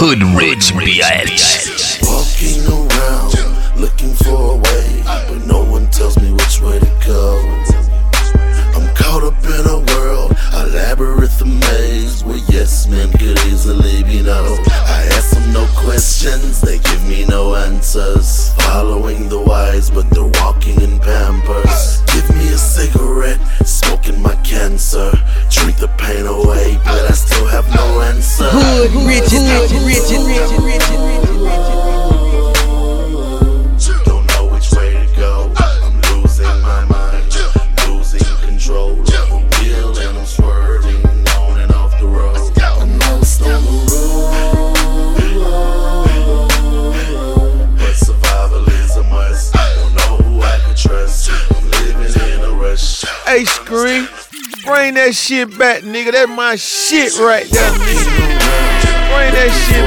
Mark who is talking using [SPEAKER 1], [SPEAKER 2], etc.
[SPEAKER 1] Hood Rich bitch.
[SPEAKER 2] Walking around, looking for a way, but no one tells me which way to go. I'm caught up in a world, a labyrinth, a maze, where yes men could easily be no. I ask them no questions, they give me no answers. Following the wise, but they're walking in Pampers. Give me a cigarette, smoking my cancer. Drink the pain away, but I still have no answer.
[SPEAKER 3] Hood Rich,
[SPEAKER 2] Don't know which way to go. I'm losing my mind, losing control of the wheel, and I'm swerving on and off the road. I'm lost on the road, but survival is a must. Don't know who I can trust. I'm living in a rush.
[SPEAKER 4] Hey, Screen, bring that shit back, nigga. That's my shit right there, nigga. Bring that shit